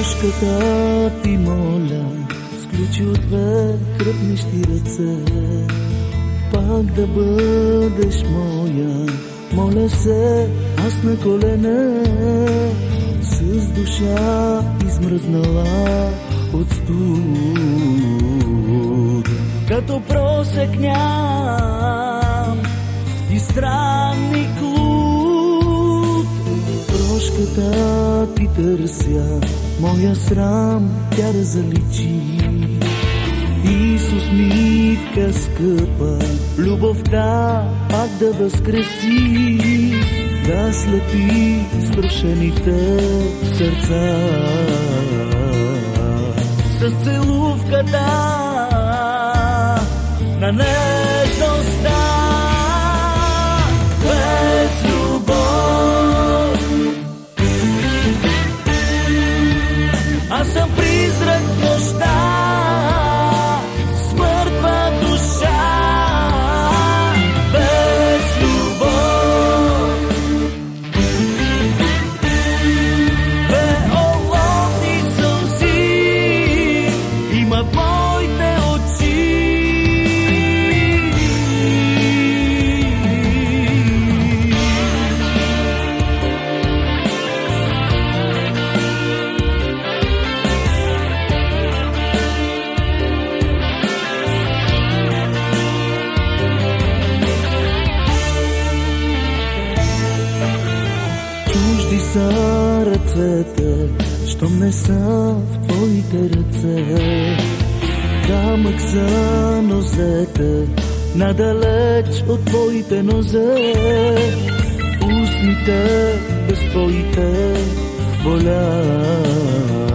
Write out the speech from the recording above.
Прошката ти моля, сключи от две кръпнещи ръце, пак да бъдеш моя. Моля се, аз на колене, с душа измръзнала от студ. Като просек ням и странник луд, прошката ти търся, моя срам тя да заличи. Исус митка скъпа, любовта пак да възкреси, да слепи струшените сърца. С целувката на нежността, без любов аз съм призрак в нощта, смъртва душа. Без любов две оловни сълзи има в моите очи. Чужди са ръцете, щом не са в твоите ръце. Камък са нозете, надалеч от твоите нозе. Устните без твоите болят.